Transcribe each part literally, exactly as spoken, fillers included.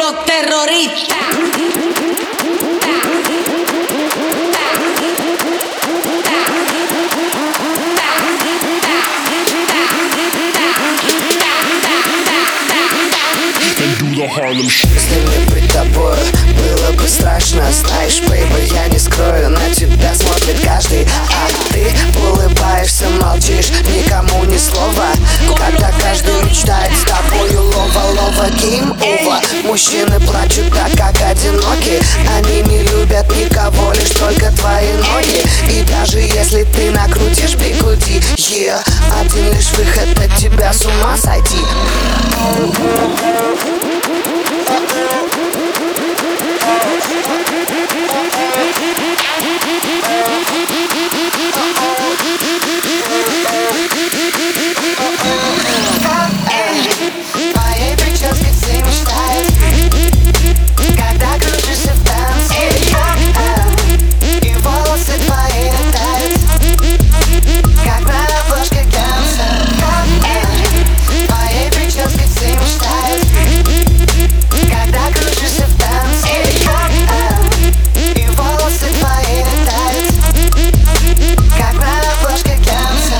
los terroristas. С ними быть тобой было бы страшно. Знаешь, бейби, я не скрою, на тебя смотрит каждый. А ты улыбаешься, молчишь, никому ни слова. Когда каждый мечтает с тобою лова-лова, гейм-ова. Мужчины плачут так, как одиноки. Они не любят никого, лишь только твои ноги. И даже если ты накрутишь бигуди, yeah, один лишь выход от тебя с ума сойти. Твоей прическе все мечтают, когда кружишься в танце, и волосы твои летают, как на обложке глянца. Твоей прическе все мечтают, когда кружишься в танце, и волосы твои летают, как на обложке глянца.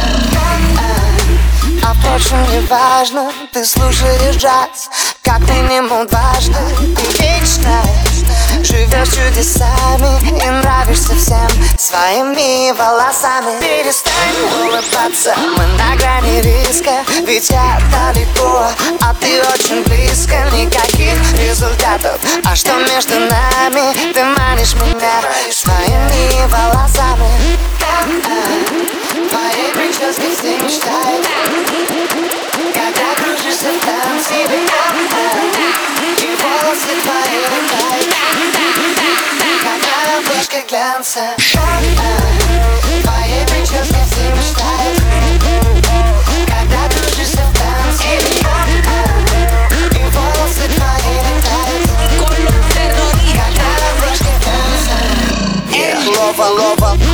А впрочем, не важно, ты слушаешь джаз, как минимум дважды. Ты вечная, живешь чудесами и нравишься всем своими волосами. Перестань улыбаться, мы на грани риска, ведь я далеко, а ты очень близко. Никаких результатов, а что между нами? Ты манишь меня своими волосами. Твоей прическе все мечтают, когда кружишься в танце, и волосы твои летают, как на обложке глянца. Твоей прическе все мечтают, когда кружишься в танце, и волосы твои летают, как на обложке глянца. Лова, лова.